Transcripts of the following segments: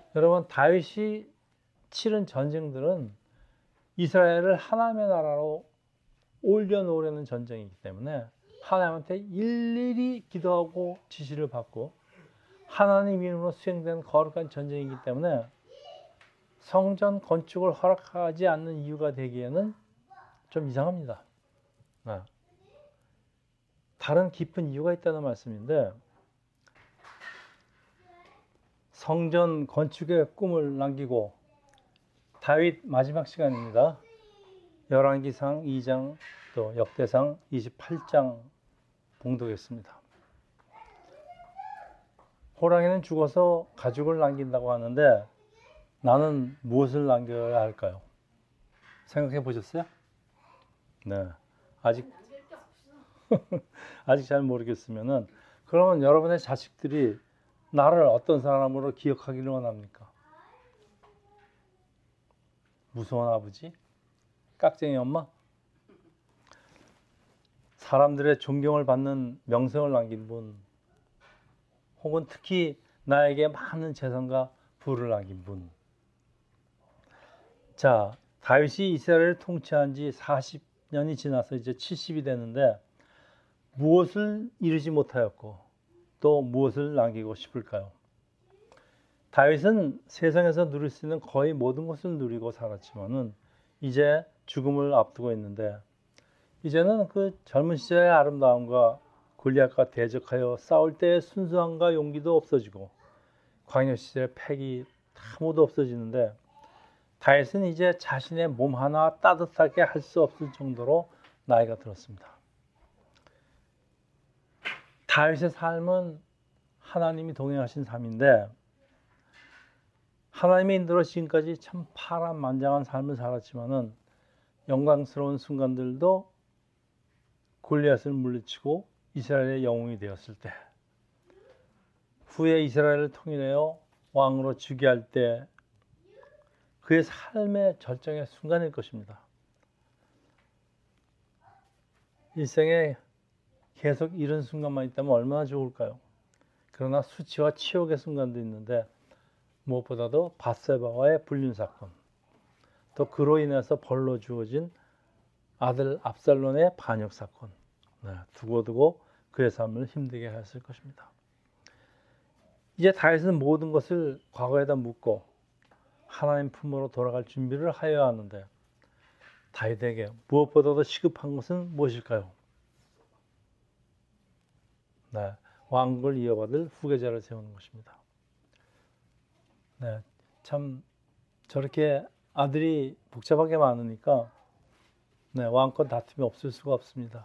여러분, 다윗이 치른 전쟁들은 이스라엘을 하나님의 나라로 올려놓으려는 전쟁이기 때문에 하나님한테 일일이 기도하고 지시를 받고 하나님 이름으로 수행되는 거룩한 전쟁이기 때문에 성전 건축을 허락하지 않는 이유가 되기에는 좀 이상합니다. 다른 깊은 이유가 있다는 말씀인데, 성전 건축의 꿈을 남기고 다윗 마지막 시간입니다. 열왕기상 2장 또 역대상 28장 봉독했습니다. 호랑이는 죽어서 가죽을 남긴다고 하는데 나는 무엇을 남겨야 할까요? 생각해 보셨어요? 네. 아직 잘 모르겠으면은 그러면 여러분의 자식들이 나를 어떤 사람으로 기억하기를 원합니까? 무서운 아버지? 깍쟁이 엄마? 사람들의 존경을 받는 명성을 남긴 분, 혹은 특히 나에게 많은 재산과 부를 남긴 분. 자, 다윗이 이스라엘을 통치한 지 40년이 지나서 이제 70이 되는데 무엇을 이루지 못하였고 또 무엇을 남기고 싶을까요? 다윗은 세상에서 누릴 수 있는 거의 모든 것을 누리고 살았지만은 이제 죽음을 앞두고 있는데 이제는 그 젊은 시절의 아름다움과 골리앗과 대적하여 싸울 때의 순수함과 용기도 없어지고 광야 시절의 패기 다 모두 없어지는데 다윗은 이제 자신의 몸 하나 따뜻하게 할 수 없을 정도로 나이가 들었습니다. 다윗의 삶은 하나님이 동행하신 삶인데 하나님의 인도로 지금까지 참 파란만장한 삶을 살았지만은 영광스러운 순간들도 골리앗을 물리치고 이스라엘의 영웅이 되었을 때, 후에 이스라엘을 통일하여 왕으로 즉위할 때 그의 삶의 절정의 순간일 것입니다. 일생에 계속 이런 순간만 있다면 얼마나 좋을까요? 그러나 수치와 치욕의 순간도 있는데 무엇보다도 밧세바와의 불륜 사건, 또 그로 인해서 벌로 주어진 아들 압살론의 반역 사건, 두고두고 그의 삶을 힘들게 하였을 것입니다. 이제 다윗은 모든 것을 과거에다 묻고 하나님 품으로 돌아갈 준비를 하여야 하는데 다윗에게 무엇보다도 시급한 것은 무엇일까요? 왕국을 이어받을 후계자를 세우는 것입니다. 참 저렇게 아들이 복잡하게 많으니까 왕권 다툼이 없을 수가 없습니다.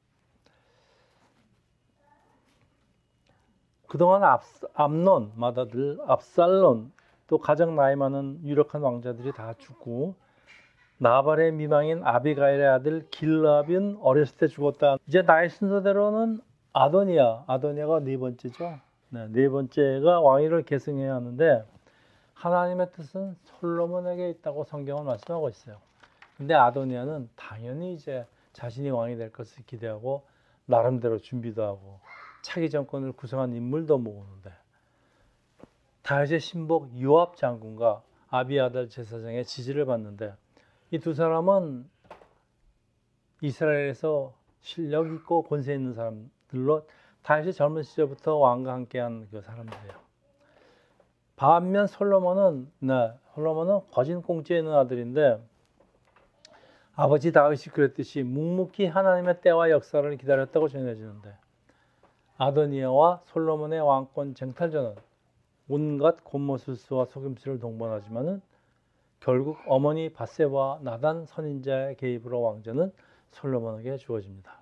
그동안 암논, 맏아들 압살론, 또 가장 나이 많은 유력한 왕자들이 다 죽고 나발의 미망인 아비가일의 아들 길라압은 어렸을 때 죽었다. 이제 나이 순서대로는 아도니아가 네 번째죠. 네 번째가 왕위를 계승해야 하는데 하나님의 뜻은 솔로몬에게 있다고 성경은 말씀하고 있어요. 근데 아도니아는 당연히 이제 자신이 왕이 될 것을 기대하고 나름대로 준비도 하고 차기 정권을 구성한 인물도 모으는데 다윗의 신복 요압 장군과 아비아달 제사장의 지지를 받는데 이 두 사람은 이스라엘에서 실력 있고 권세 있는 사람들로 다윗이 젊은 시절부터 왕과 함께한 그 사람들이에요. 반면 솔로몬은 거진 공주에 있는 아들인데 아버지 다윗이 그랬듯이 묵묵히 하나님의 때와 역사를 기다렸다고 전해지는데 아도니아와 솔로몬의 왕권 쟁탈전은 온갖 곤모술수와 속임수를 동반하지만은 결국 어머니 밧세바와 나단 선인자의 개입으로 왕좌는 솔로몬에게 주어집니다.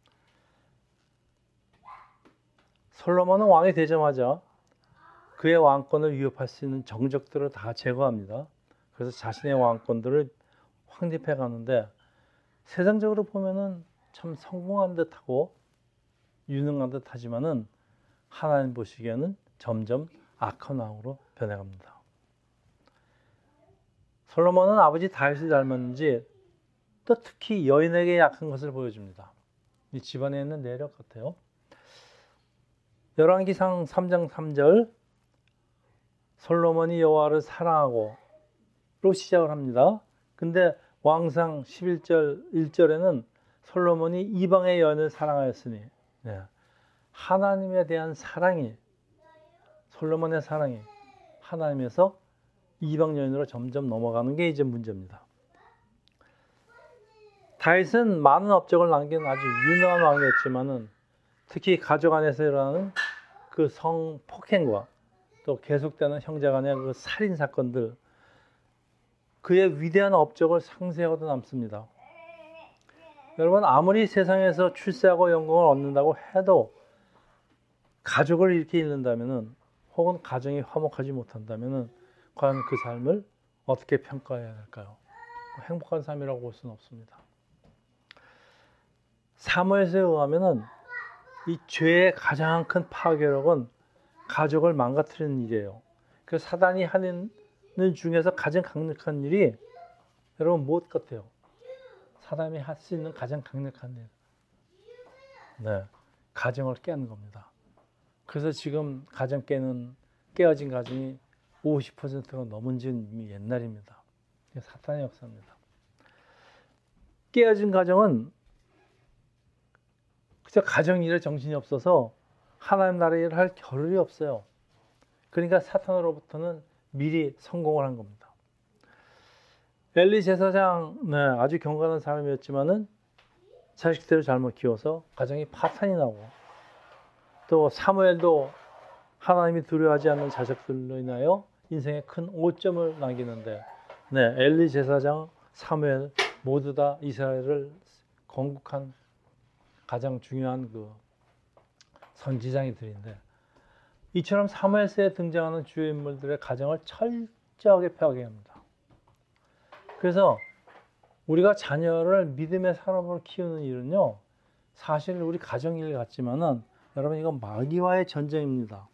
솔로몬은 왕이 되자마자 그의 왕권을 위협할 수 있는 정적들을 다 제거합니다. 그래서 자신의 왕권들을 확립해 가는데 세상적으로 보면은 참 성공한 듯하고 유능한 듯하지만은 하나님 보시기에는 점점 악한 왕으로 변해갑니다. 솔로몬은 아버지 다윗을 닮았는지 또 특히 여인에게 약한 것을 보여줍니다. 이 집안에 있는 내력 같아요. 열왕기상 3장 3절 솔로몬이 여호와를 사랑하고로 시작을 합니다. 근데 왕상 11절 1절에는 솔로몬이 이방의 여인을 사랑하였으니 하나님에 대한 사랑이 솔로몬의 사랑이 하나님에서 이방 여인으로 점점 넘어가는 게 이제 문제입니다. 다윗은 많은 업적을 남긴 아주 유능한 왕이었지만은 특히 가족 안에서 일어나는 그 성폭행과 또 계속되는 형제 간의 그 살인 사건들, 그의 위대한 업적을 상쇄하고도 남습니다. 여러분, 아무리 세상에서 출세하고 영광을 얻는다고 해도 가족을 이렇게 잃는다면은, 혹은 가정이 화목하지 못한다면은 과연 그 삶을 어떻게 평가해야 할까요? 행복한 삶이라고 볼 수는 없습니다. 사무엘서에 의하면은 이 죄의 가장 큰 파괴력은 가족을 망가뜨리는 일이에요. 그 사단이 하는 일 중에서 가장 강력한 일이 여러분 무엇 같아요? 사단이 할 수 있는 가장 강력한 일. 가정을 깨는 겁니다. 그래서 지금 깨어진 가정이 50%가 넘은 지는 이미 옛날입니다. 사탄의 역사입니다. 깨어진 가정은 그저 가정 일에 정신이 없어서 하나님 나라 일을 할 겨를이 없어요. 그러니까 사탄으로부터는 미리 성공을 한 겁니다. 엘리 제사장 아주 경건한 사람이었지만은 자식들을 잘못 키워서 가정이 파탄이 나고, 또 사무엘도 하나님이 두려워하지 않는 자식들로 인하여 인생에 큰 오점을 남기는데, 엘리 제사장, 사무엘 모두 다 이스라엘을 건국한 가장 중요한 그 선지자들인데, 이처럼 사무엘서에 등장하는 주요 인물들의 가정을 철저하게 파괴합니다. 그래서 우리가 자녀를 믿음의 사람으로 키우는 일은요, 사실 우리 가정일 같지만은 여러분 이건 마귀와의 전쟁입니다.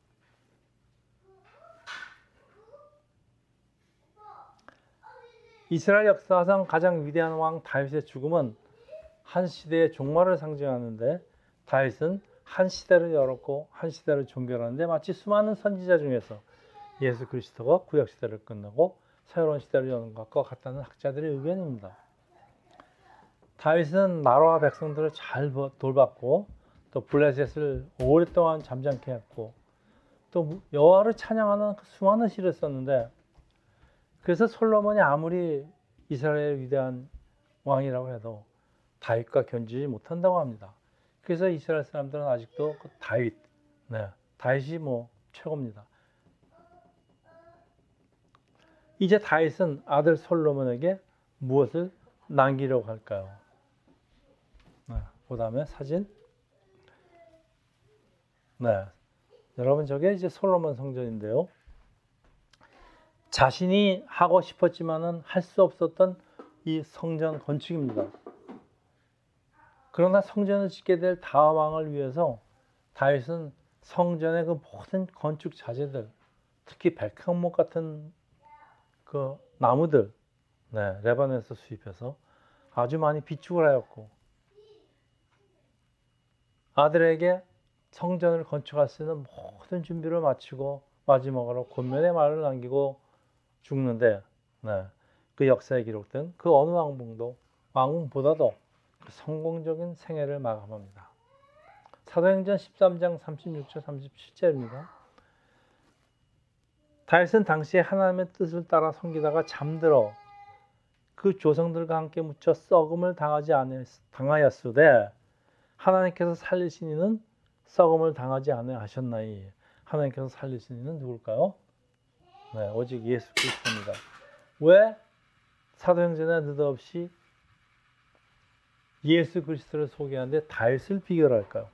이스라엘 역사상 가장 위대한 왕 다윗의 죽음은 한 시대의 종말을 상징하는데, 다윗은 한 시대를 열었고 한 시대를 종결하는데 마치 수많은 선지자 중에서 예수 그리스도가 구약 시대를 끝내고 새로운 시대를 여는 것과 같다는 학자들의 의견입니다. 다윗은 나라와 백성들을 잘 돌봤고, 또 블레셋을 오랫동안 잠잠케 했고, 또 여호와를 찬양하는 수많은 시를 썼는데, 그래서 솔로몬이 아무리 이스라엘의 위대한 왕이라고 해도 다윗과 견주지 못한다고 합니다. 그래서 이스라엘 사람들은 아직도 그 다윗이 최고입니다. 이제 다윗은 아들 솔로몬에게 무엇을 남기려고 할까요? 그 다음에 사진. 여러분, 저게 이제 솔로몬 성전인데요. 자신이 하고 싶었지만은 할 수 없었던 이 성전 건축입니다. 그러나 성전을 짓게 될 다음 왕을 위해서 다윗은 성전의 그 모든 건축 자재들, 특히 백향목 같은 그 나무들, 레바논에서 수입해서 아주 많이 비축을 하였고, 아들에게 성전을 건축할 수 있는 모든 준비를 마치고 마지막으로 권면의 말을 남기고 죽는데, 그 역사에 기록된 그 어느 왕보다도 성공적인 생애를 마감합니다. 사도행전 13장 36절 37절입니다. 다윗은 당시에 하나님의 뜻을 따라 섬기다가 잠들어 그 조상들과 함께 묻혀 썩음을 당하였으되, 하나님께서 살리신 이는 썩음을 당하지 아니하셨나이. 하나님께서 살리신 이는 누굴까요? 오직 예수 그리스도입니다. 왜 사도행전에 느닷없이 예수 그리스도를 소개하는데 다윗을 비교할까요?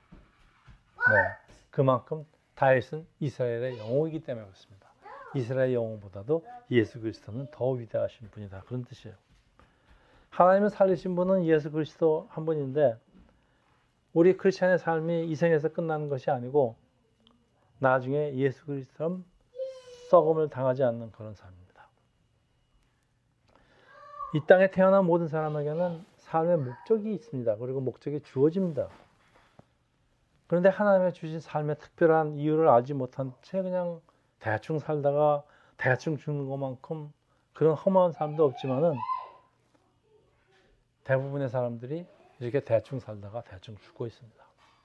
그만큼 다윗은 이스라엘의 영웅이기 때문에 그렇습니다. 이스라엘 영웅보다도 예수 그리스도는 더 위대하신 분이다, 그런 뜻이에요. 하나님을 살리신 분은 예수 그리스도 한 분인데, 우리 크리스천의 삶이 이 생에서 끝나는 것이 아니고 나중에 예수 그리스도처럼 썩음을 당하지 않는 그런 삶입니다. 이 땅에 태어난 모든 사람에게는 삶의 목적이 있습니다. 그리고 목적이 주어집니다. 그런데 하나님의 주신 삶의 특별한 이유를 알지 못한 채 그냥 대충 살다가 대충 죽는 것만큼 그런 허무한 사람도 없지만은 대부분의 사람들이 이렇게 대충 살다가 대충 죽고 있습니다.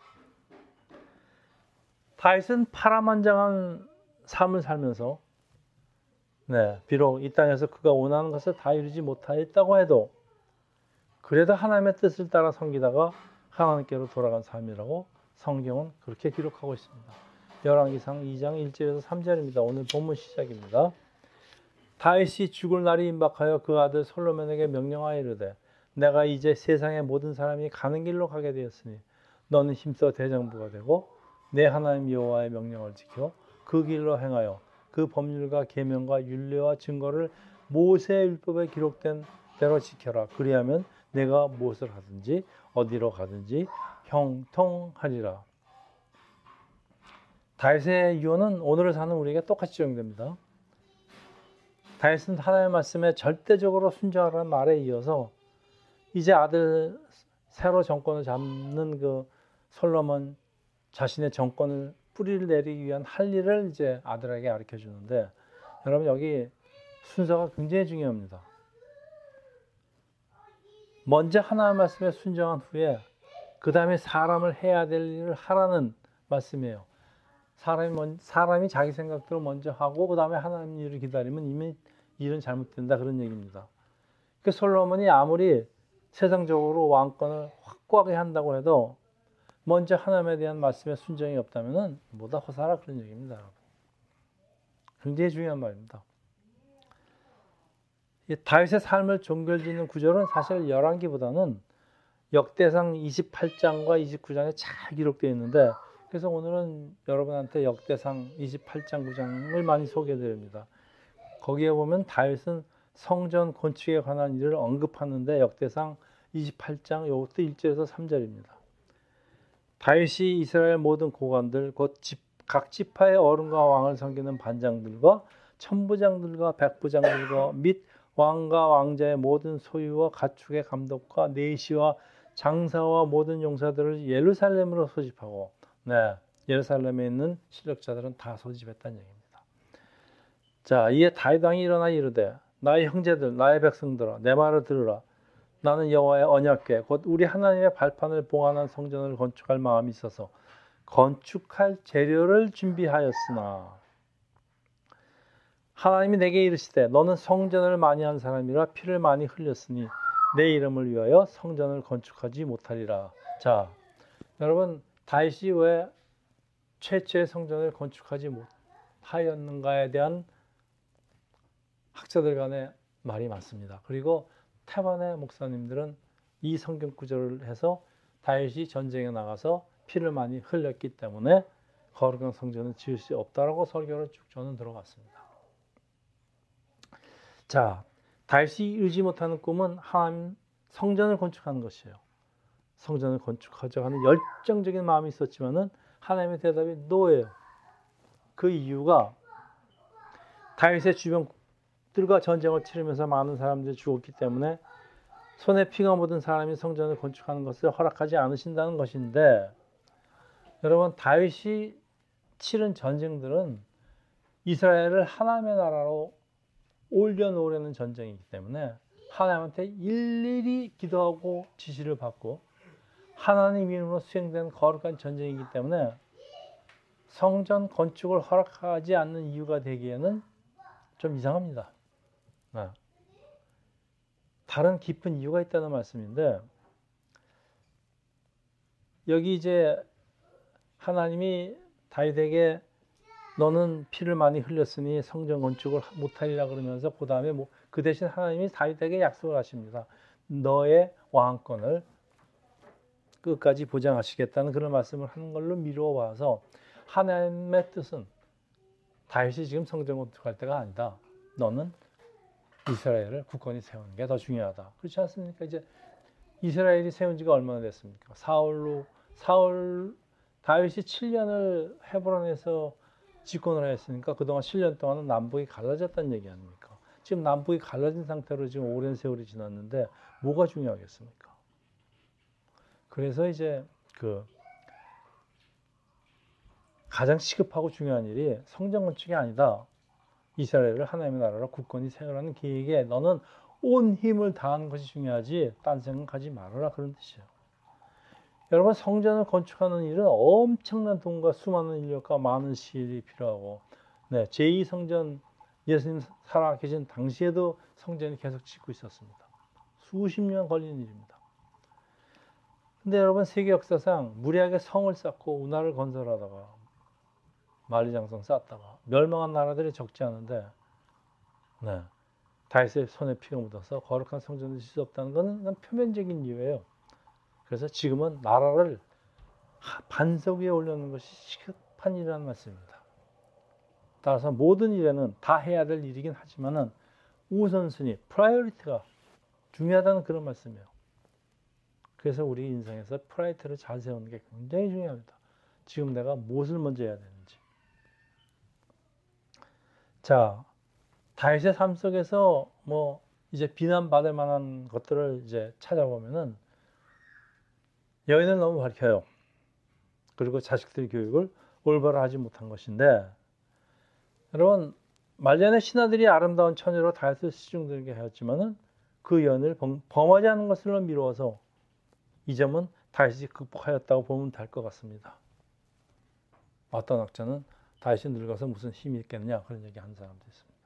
다윗은 파란만장한 삶을 살면서 비록 이 땅에서 그가 원하는 것을 다 이루지 못하였다고 해도 그래도 하나님의 뜻을 따라 섬기다가 하나님께로 돌아간 삶이라고 성경은 그렇게 기록하고 있습니다. 열왕기상 2장 1절에서 3절입니다. 오늘 본문 시작입니다. 다윗이 죽을 날이 임박하여 그 아들 솔로몬에게 명령하여 이르되 내가 이제 세상의 모든 사람이 가는 길로 가게 되었으니 너는 힘써 대장부가 되고 내 하나님 여호와의 명령을 지켜 그 길로 행하여 그 법률과 계명과 율례와 증거를 모세의 율법에 기록된 대로 지켜라. 그리하면 내가 무엇을 하든지 어디로 가든지 형통하리라. 다윗의 유언은 오늘을 사는 우리에게 똑같이 적용됩니다. 다윗은 하나님의 말씀에 절대적으로 순종하라는 말에 이어서 이제 아들 새로 정권을 잡는 그 솔로몬 자신의 정권을 뿌리를 내리기 위한 할 일을 이제 아들에게 가르쳐 주는데, 여러분 여기 순서가 굉장히 중요합니다. 먼저 하나님의 말씀에 순종한 후에 그 다음에 사람을 해야 될 일을 하라는 말씀이에요. 사람이 자기 생각대로 먼저 하고 그 다음에 하나님 일을 기다리면 이미 일은 잘못된다, 그런 얘기입니다. 그 솔로몬이 아무리 세상적으로 왕권을 확고하게 한다고 해도 먼저 하나님에 대한 말씀에 순종이 없다면 뭐다 허사라, 그런 얘기입니다. 여러분. 굉장히 중요한 말입니다. 이 다윗의 삶을 종결짓는 구절은 사실 열왕기보다는 역대상 28장과 29장에 잘 기록되어 있는데, 그래서 오늘은 여러분한테 역대상 28장 9장을 많이 소개해 드립니다. 거기에 보면 다윗은 성전 건축에 관한 일을 언급하는데 역대상 28장 이것도 1절에서 3절입니다. 다윗이 이스라엘 모든 고관들 곧 각 지파의 어른과 왕을 섬기는 반장들과 천부장들과 백부장들과 및 왕과 왕자의 모든 소유와 가축의 감독과 내시와 장사와 모든 용사들을 예루살렘으로 소집하고, 예루살렘에 있는 실력자들은 다 소집했다는 얘기입니다. 자, 이에 다윗 왕이 일어나 이르되 나의 형제들 나의 백성들아 내 말을 들으라. 나는 여호와의 언약궤 곧 우리 하나님의 발판을 봉안한 성전을 건축할 마음이 있어서 건축할 재료를 준비하였으나 하나님이 내게 이르시되 너는 성전을 많이 한 사람이라 피를 많이 흘렸으니 내 이름을 위하여 성전을 건축하지 못하리라. 자, 여러분 다윗이 왜 최초의 성전을 건축하지 못하였는가에 대한 학자들 간의 말이 많습니다. 그리고 태반의 목사님들은 이 성경 구절을 해서 다윗이 전쟁에 나가서 피를 많이 흘렸기 때문에 거룩한 성전을 지을 수 없다라고 설교를 쭉 저는 들어봤습니다. 자, 다윗이 이루지 못하는 꿈은 하나님 성전을 건축하는 것이에요. 성전을 건축하자 하는 열정적인 마음이 있었지만은 하나님의 대답이 노예요. 그 이유가 다윗의 주변들과 전쟁을 치르면서 많은 사람들이 죽었기 때문에 손에 피가 묻은 사람이 성전을 건축하는 것을 허락하지 않으신다는 것인데, 여러분 다윗이 치른 전쟁들은 이스라엘을 하나님의 나라로 올려놓으려는 전쟁이기 때문에 하나님한테 일일이 기도하고 지시를 받고 하나님 이름으로 수행된 거룩한 전쟁이기 때문에 성전 건축을 허락하지 않는 이유가 되기에는 좀 이상합니다. 다른 깊은 이유가 있다는 말씀인데, 여기 이제 하나님이 다윗에게 너는 피를 많이 흘렸으니 성전 건축을 못하리라 그러면서 그 다음에 그 대신 하나님이 다윗에게 약속을 하십니다. 너의 왕권을 끝까지 보장하시겠다는 그런 말씀을 하는 걸로 미루어 봐서 하나님의 뜻은 다윗이 지금 성전 건축할 때가 아니다. 너는 이스라엘을 굳건히 세우는 게 더 중요하다. 그렇지 않습니까? 이제 이스라엘이 세운 지가 얼마나 됐습니까? 다윗이 7년을 헤브론에서 집권을 했으니까 그동안 7년 동안은 남북이 갈라졌다는 얘기 아닙니까? 지금 남북이 갈라진 상태로 지금 오랜 세월이 지났는데 뭐가 중요하겠습니까? 그래서 이제 가장 시급하고 중요한 일이 성전 건축이 아니다. 이스라엘을 하나님의 나라로 굳건히 세우라는 계획에 너는 온 힘을 다하는 것이 중요하지 딴 생각하지 말아라, 그런 뜻이에요. 여러분, 성전을 건축하는 일은 엄청난 돈과 수많은 인력과 많은 시일이 필요하고, 네, 제2성전, 예수님 살아계신 당시에도 성전이 계속 짓고 있었습니다. 수십 년 걸리는 일입니다. 근데 여러분, 세계 역사상 무리하게 성을 쌓고 운하를 건설하다가 만리장성 쌓다가 멸망한 나라들이 적지 않은데, 네, 다윗의 손에 피가 묻어서 거룩한 성전을 짓을 수 없다는 것은 표면적인 이유예요. 그래서 지금은 나라를 반석 위에 올려놓는 것이 시급한 일이라는 말씀입니다. 따라서 모든 일에는 다 해야 될 일이긴 하지만은 우선순위, 프라이어리티가 중요하다는 그런 말씀이에요. 그래서 우리 인생에서 프라이어리티를 잘 세우는 게 굉장히 중요합니다. 지금 내가 무엇을 먼저 해야 되는지. 자, 다윗의 삶 속에서 뭐 이제 비난받을 만한 것들을 이제 찾아보면은 여인을 너무 밝혀요. 그리고 자식들 교육을 올바로 하지 못한 것인데, 여러분, 말년의 신하들이 아름다운 처녀로 다윗을 시중들게 하였지만은 그 여인을 범하지 않은 것으로 미루어서 이 점은 다윗이 극복하였다고 보면 될 것 같습니다. 어떤 학자는 다윗이 늙어서 무슨 힘이 있겠느냐, 그런 얘기 한 사람도 있습니다.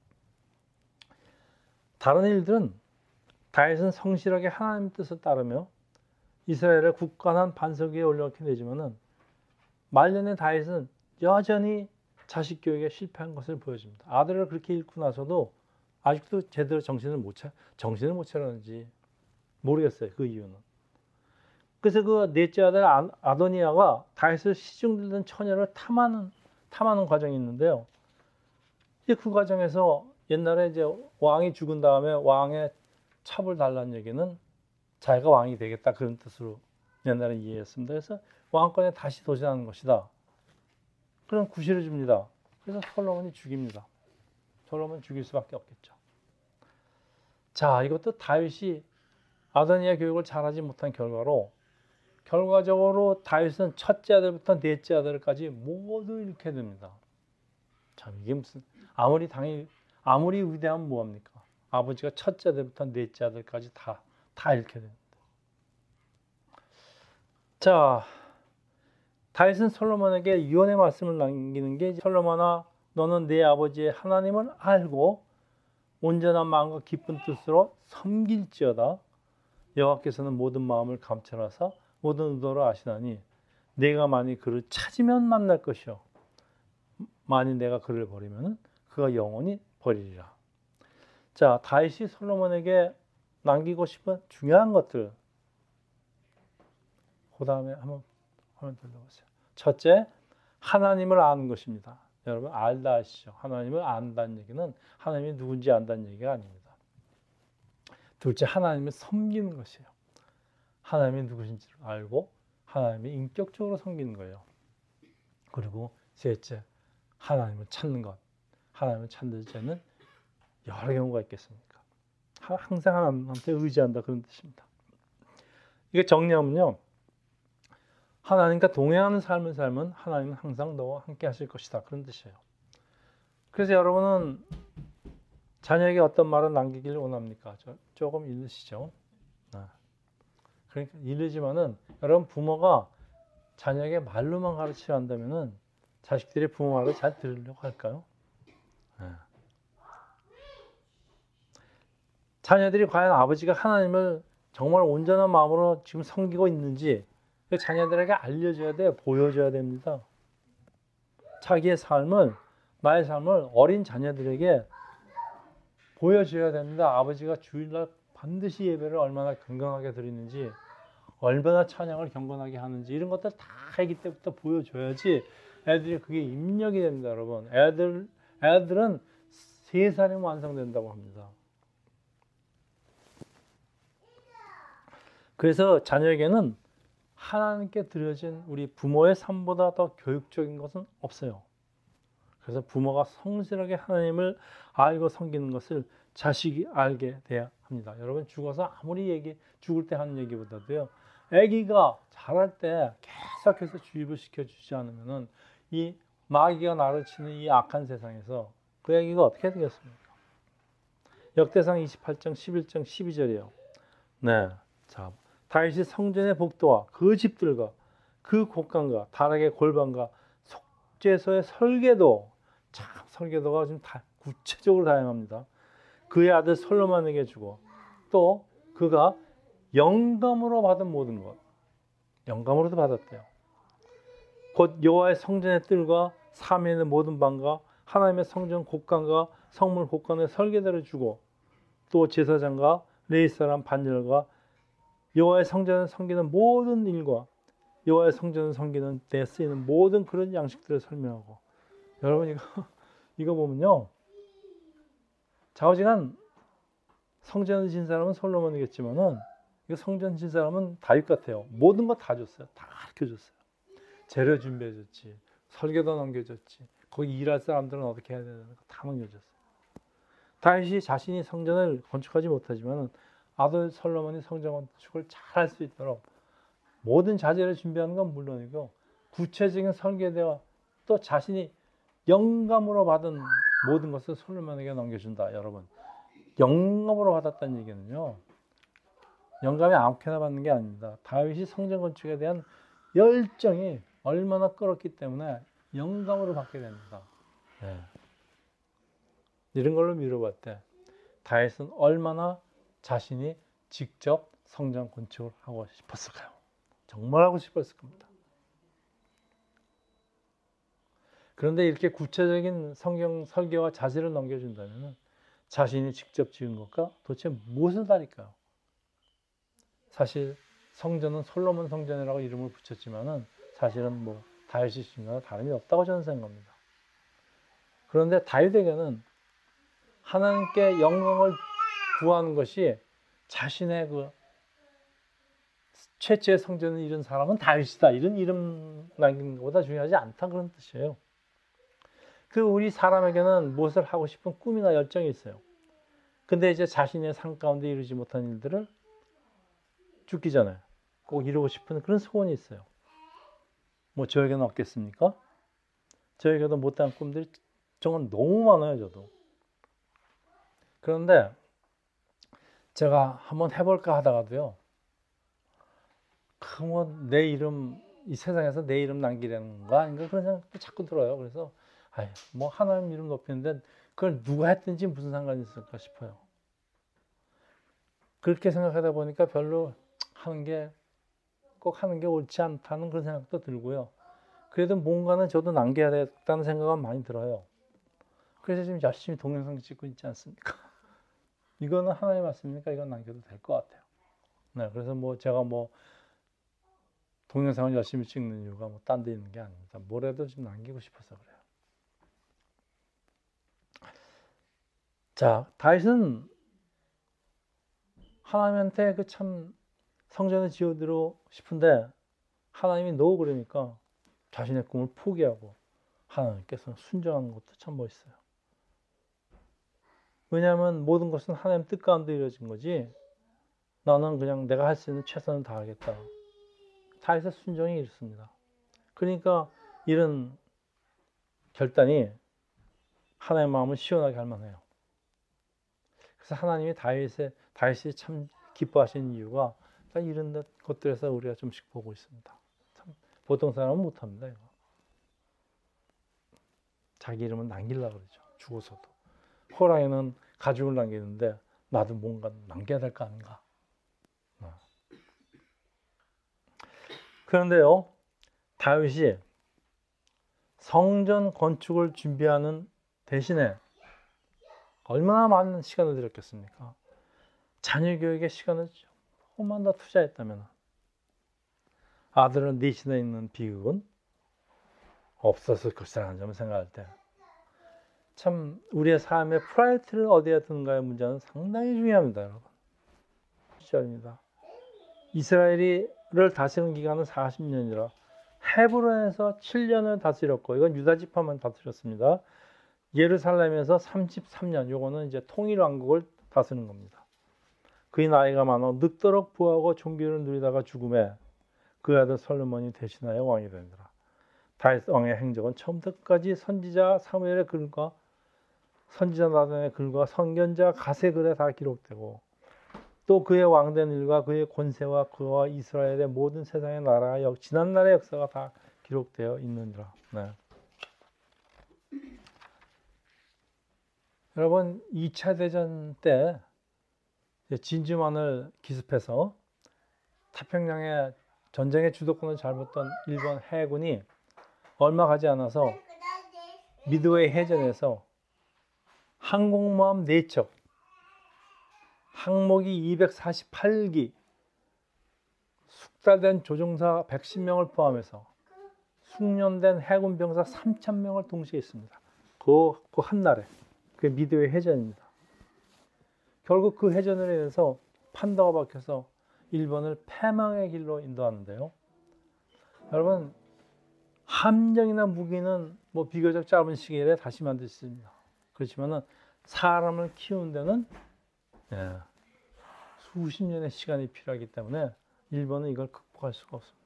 다른 일들은 다윗은 성실하게 하나님의 뜻을 따르며 이스라엘을 굳건한 반석 위에 올려놓게 되지만은 말년의 다윗은 여전히 자식 교육에 실패한 것을 보여줍니다. 아들을 그렇게 잃고 나서도 아직도 제대로 정신을 못 차렸는지 모르겠어요. 그 이유는. 그래서 그 넷째 아들 아도니아가 다윗을 시중들던 처녀를 탐하는 과정이 있는데요. 이제 그 과정에서 옛날에 이제 왕이 죽은 다음에 왕의 첩을 달라는 얘기는 자기가 왕이 되겠다, 그런 뜻으로 옛날에 이해했습니다. 그래서 왕권에 다시 도전하는 것이다. 그런 구실을 줍니다. 그래서 솔로몬이 죽입니다. 솔로몬 죽일 수밖에 없겠죠. 자, 이것도 다윗이 아도니아 교육을 잘하지 못한 결과적으로 다윗은 첫째 아들부터 넷째 아들까지 모두 잃게 됩니다. 참, 이게 무슨 아무리 위대하면 뭐합니까? 아버지가 첫째 아들부터 넷째 아들까지 다 잃게 됩니다. 자, 다윗은 솔로몬에게 유언의 말씀을 남기는 게, 솔로몬아, 너는 내 아버지의 하나님을 알고 온전한 마음과 깊은 뜻으로 섬길지어다. 여호와께서는 모든 마음을 감찰하사 모든 의도를 아시나니 내가 만일 그를 찾으면 만날 것이요 만일 내가 그를 버리면 그가 영원히 버리리라. 자, 다윗이 솔로몬에게 남기고 싶은 중요한 것들, 그 다음에 한번 들려보세요. 첫째, 하나님을 아는 것입니다. 여러분, 알다 아시죠? 하나님을 안다는 얘기는 하나님이 누군지 안다는 얘기가 아닙니다. 둘째, 하나님을 섬기는 것이에요. 하나님이 누구신지를 알고 하나님을 인격적으로 섬기는 거예요. 그리고 셋째, 하나님을 찾는 것. 하나님을 찾는 데는 여러 경우가 있겠습니까? 항상 하나님한테 의지한다, 그런 뜻입니다. 이게 정리하면요, 하나님과 동행하는 삶을 살면 하나님은 항상 너와 함께 하실 것이다, 그런 뜻이에요. 그래서 여러분은 자녀에게 어떤 말을 남기기를 원합니까? 조금 잃으시죠? 그러니까 잃으지만은, 여러분, 부모가 자녀에게 말로만 가르치려 한다면은 자식들이 부모 말을 잘 들으려고 할까요? 자녀들이 과연 아버지가 하나님을 정말 온전한 마음으로 지금 섬기고 있는지 자녀들에게 알려줘야 돼요. 보여줘야 됩니다. 자기의 삶을, 나의 삶을 어린 자녀들에게 보여줘야 됩니다. 아버지가 주일날 반드시 예배를 얼마나 경건하게 드리는지, 얼마나 찬양을 경건하게 하는지, 이런 것들 다 아기 때부터 보여줘야지 애들이 그게 입력이 됩니다. 여러분, 애들은 3살이면 완성된다고 합니다. 그래서 자녀에게는 하나님께 드려진 우리 부모의 삶보다 더 교육적인 것은 없어요. 그래서 부모가 성실하게 하나님을 알고 섬기는 것을 자식이 알게 돼야 합니다. 여러분, 죽어서 죽을 때 하는 얘기보다도요, 아기가 자랄 때 계속해서 주입을 시켜주지 않으면은 이 마귀가 나를 치는 이 악한 세상에서 그 얘기가 어떻게 되겠습니까? 역대상 28장 11장 12절이에요. 네, 자, 다윗이 성전의 복도와 그 집들과 그 곳간과 다락의 골방과 속죄소의 설계도, 참 설계도가 좀 구체적으로 다양합니다. 그의 아들 솔로몬에게 주고 또 그가 영감으로 받은 모든 것, 영감으로도 받았대요. 곧 여호와의 성전의 뜰과 사면에 있는 모든 방과 하나님의 성전 곳간과 성물 곳간의 설계대를 주고 또 제사장과 레위 사람 반열과 여호와의 성전을 섬기는 모든 일과 여호와의 성전을 섬기는 데 쓰이는 모든 그런 양식들을 설명하고, 여러분 이거 보면요, 좌우지간 성전을 진 사람은 솔로몬이겠지만은 이거 성전 진 사람은 다윗 같아요. 모든 거 다 줬어요. 다 가르쳐줬어요. 재료 준비해줬지, 설계도 넘겨줬지, 거기 일할 사람들은 어떻게 해야 되는 거 다 넘겨줬어요. 다윗이 자신이 성전을 건축하지 못하지만 아들 솔로몬이 성전 건축을 잘 할 수 있도록 모든 자재를 준비하는 건 물론이고 구체적인 설계대와 또 자신이 영감으로 받은 모든 것을 솔로몬에게 넘겨준다. 여러분, 영감으로 받았다는 얘기는요, 영감이 아무렇게나 받는 게 아닙니다. 다윗이 성전 건축에 대한 열정이 얼마나 끌었기 때문에 영감으로 받게 됩니다. 네. 이런 걸로 미뤄볼 때 다윗은 얼마나 자신이 직접 성전 건축을 하고 싶었을까요? 정말 하고 싶었을 겁니다. 그런데 이렇게 구체적인 성경 설계와 자세를 넘겨준다면 자신이 직접 지은 것과 도대체 무엇을 다를까요? 사실 성전은 솔로몬 성전이라고 이름을 붙였지만은 사실은 뭐 다윗이 지은 거나 다름이 없다고 저는 생각합니다. 그런데 다윗에게는 하나님께 영광을 구하는 것이 자신의 그 최초의 성전을 이룬 사람은 다윗이다, 이런 이름 남기는 것보다 중요하지 않다, 그런 뜻이에요. 우리 사람에게는 무엇을 하고 싶은 꿈이나 열정이 있어요. 근데 이제 자신의 삶 가운데 이루지 못한 일들을 죽기 전에 꼭 이루고 싶은 그런 소원이 있어요. 뭐 저에게는 없겠습니까? 저에게도 못한 꿈들이 정말 너무 많아요, 저도. 그런데 제가 한번 해볼까 하다가도요, 내 이름, 이 세상에서 내 이름 남기려는 건가 아닌가 그런 생각도 자꾸 들어요. 그래서 뭐 하나님 이름 높이는데 그걸 누가 했든지 무슨 상관이 있을까 싶어요. 그렇게 생각하다 보니까 별로 꼭 하는 게 옳지 않다는 그런 생각도 들고요. 그래도 뭔가는 저도 남겨야 되겠다는 생각은 많이 들어요. 그래서 지금 열심히 동영상 찍고 있지 않습니까? 이거는 하나님 말씀이니까 이건 남겨도 될 것 같아요. 네, 그래서 제가 동영상을 열심히 찍는 이유가 딴 데 있는 게 아닙니다. 뭐라도 좀 남기고 싶어서 그래요. 자, 다윗은 하나님한테 참 성전을 지어드리고 싶은데 하나님이 노 그러니까 자신의 꿈을 포기하고 하나님께서 순종하는 것도 참 멋있어요. 왜냐하면 모든 것은 하나님 뜻 가운데 이루어진 거지, 나는 그냥 내가 할 수 있는 최선을 다하겠다. 다윗의 순종이 이렇습니다. 그러니까 이런 결단이 하나님의 마음을 시원하게 할 만해요. 그래서 하나님이 다윗이 참 기뻐하시는 이유가 이런 것들에서 우리가 좀씩 보고 있습니다. 참 보통 사람은 못합니다. 이거. 자기 이름은 남기려고 그러죠. 죽어서도. 호랑이는 가죽을 남기는데 나도 뭔가 남겨야 될 거 아닌가. 그런데요, 다윗이 성전 건축을 준비하는 대신에 얼마나 많은 시간을 들였겠습니까? 자녀 교육에 시간을 조금만 더 투자했다면 아들은 넷이나 있는 비극은 없었을 것이라는 점을 생각할 때 참 우리의 삶의 프라이어티를 어디에 두는가의 문제는 상당히 중요합니다. 여러분. 시절입니다. 이스라엘을 다스리는 기간은 40년이라 헤브론에서 7년을 다스렸고, 이건 유다 지파만 다스렸습니다. 예루살렘에서 33년, 요거는 이제 통일왕국을 다스리는 겁니다. 그의 나이가 많아 늙도록 부하고 존귀를 누리다가 죽음에 그 아들 솔로몬이 대신하여 왕이 되니라. 다윗 왕의 행적은 처음부터 끝까지 선지자 사무엘의 글과 선지자 나단의 글과 선견자 갓의 글에 다 기록되고 또 그의 왕된 일과 그의 권세와 그와 이스라엘의 모든 세상의 나라 지난날의 역사가 다 기록되어 있느니라. 네. 여러분 2차 대전 때 진주만을 기습해서 태평양의 전쟁의 주도권을 잡았던 일본 해군이 얼마 가지 않아서 미드웨이 해전에서 항공모함 4척, 항모기 248기, 숙달된 조종사 110명을 포함해서 숙련된 해군 병사 3,000명을 동시에 있습니다. 그 한날에. 그게 미드웨이 해전입니다. 결국 그 해전으로 인해서 판도가 박혀서 일본을 패망의 길로 인도하는데요. 여러분, 함정이나 무기는 뭐 비교적 짧은 시기에 다시 만들 수 있습니다. 그렇지만은 사람을 키우는 데는 수십 년의 시간이 필요하기 때문에 일본은 이걸 극복할 수가 없습니다.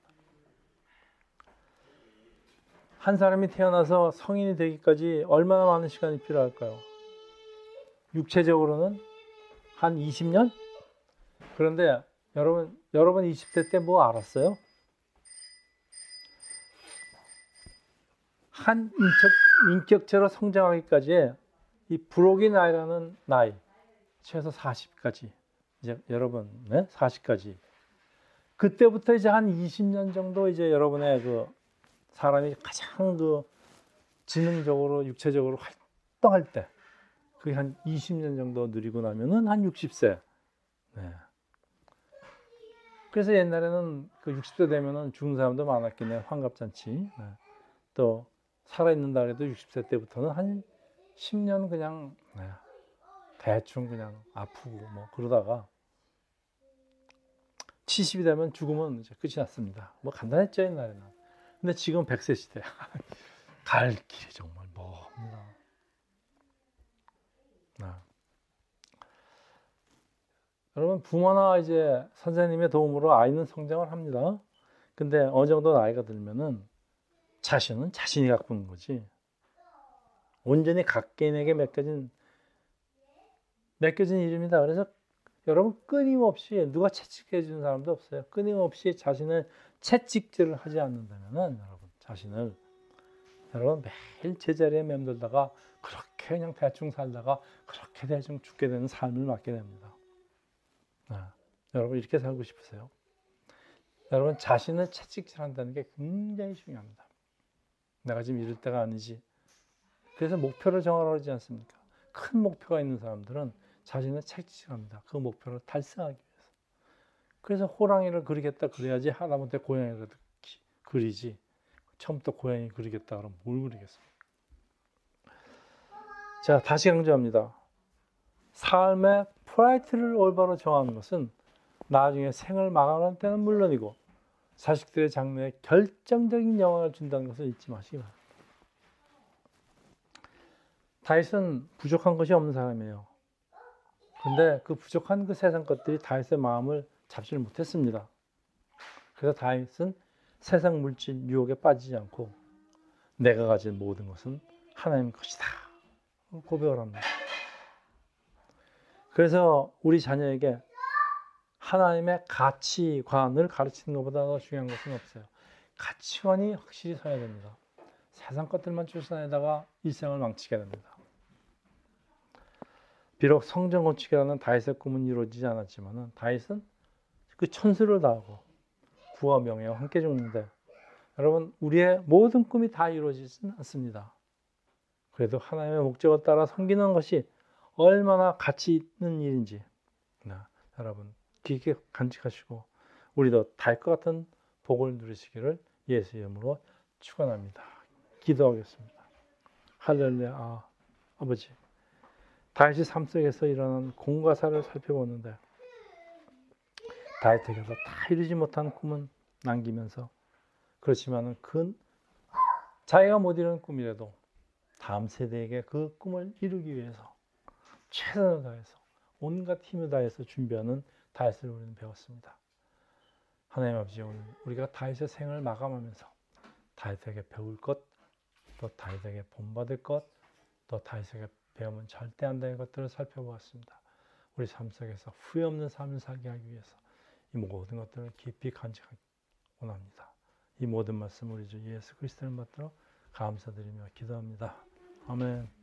한 사람이 태어나서 성인이 되기까지 얼마나 많은 시간이 필요할까요? 육체적으로는 한 20년? 그런데 여러분 20대 때 뭐 알았어요? 한 인격체로 성장하기까지 이 불혹의 나이라는 나이, 최소 40까지, 이제 여러분, 40까지. 그때부터 이제 한 20년 정도 이제 여러분의 그 사람이 가장 그 지능적으로, 육체적으로 활동할 때, 그게 한 20년 정도 누리고 나면은 한 60세. 네. 그래서 옛날에는 그 60세 되면은 죽은 사람도 많았긴 해요. 환갑잔치. 네. 또 살아있는다 해도 60세 때부터는 한 10년 그냥 대충 그냥 아프고 뭐 그러다가 70이 되면 죽으면 이제 끝이 났습니다. 뭐 간단했죠 옛날에는. 근데 지금 100세 시대. 갈 길이 정말 멉니다. 여러분 부모나 이제 선생님의 도움으로 아이는 성장을 합니다. 근데 어느 정도 나이가 들면은 자신은 자신이 가꾸는 거지. 온전히 각개인에게 맡겨진 일입니다. 그래서 여러분 끊임없이 누가 채찍해 주는 사람도 없어요. 끊임없이 자신을 채찍질을 하지 않는다면은 여러분 매일 제자리에 맴돌다가 그렇게 그냥 대충 살다가 그렇게 대충 죽게 되는 삶을 맞게 됩니다. 여러분 이렇게 살고 싶으세요? 여러분 자신을 채찍질한다는 게 굉장히 중요합니다. 내가 지금 이럴 때가 아니지. 그래서 목표를 정하라고 하지 않습니까? 큰 목표가 있는 사람들은 자신을 채찍질합니다. 그 목표를 달성하기 위해서. 그래서 호랑이를 그리겠다 그래야지 하다못해 고양이를 그리지. 처음부터 고양이 그리겠다 그러면 뭘 그리겠습니까? 자, 다시 강조합니다. 삶의 프라이어리티를 올바로 정하는 것은 나중에 생을 마감할 때는 물론이고 자식들의 장래에 결정적인 영향을 준다는 것을 잊지 마시기 바랍니다. 다윗은 부족한 것이 없는 사람이에요. 근데 그 부족한 그 세상 것들이 다윗의 마음을 잡지를 못했습니다. 그래서 다윗은 세상 물질 유혹에 빠지지 않고 내가 가진 모든 것은 하나님 것이다 고백을 합니다. 그래서 우리 자녀에게 하나님의 가치관을 가르치는 것보다 더 중요한 것은 없어요. 가치관이 확실히 서야 됩니다. 세상 것들만 쫓아내다가 일생을 망치게 됩니다. 비록 성전 건축이라는 다윗의 꿈은 이루어지지 않았지만 다윗은 그 천수를 다하고 부와 명예와 함께 죽는데 여러분 우리의 모든 꿈이 다 이루어지지는 않습니다. 그래도 하나님의 목적을 따라 섬기는 것이 얼마나 가치 있는 일인지 여러분 깊게 간직하시고 우리도 다윗과 같은 복을 누리시기를 예수의 이름으로 축원합니다. 기도하겠습니다. 할렐루야. 아버지 다윗의 삶 속에서 일어난 공과 사를 살펴보는데 다윗에게서 다 이루지 못한 꿈은 남기면서 그렇지만은 그 자기가 못 이루는 꿈이라도 다음 세대에게 그 꿈을 이루기 위해서 최선을 다해서 온갖 힘을 다해서 준비하는 다윗을 우리는 배웠습니다. 하나님 아버지 오늘 우리가 다윗의 생을 마감하면서 다윗에게 배울 것, 또 다윗에게 본받을 것, 또 다윗에게 배우면 절대 안 되는 것들을 살펴보았습니다. 우리 삶 속에서 후회 없는 삶을 살게 하기 위해서 이 모든 것들을 깊이 간직하기 원합니다. 이 모든 말씀 우리 주 예수 그리스도를 받들어 감사드리며 기도합니다. 아멘.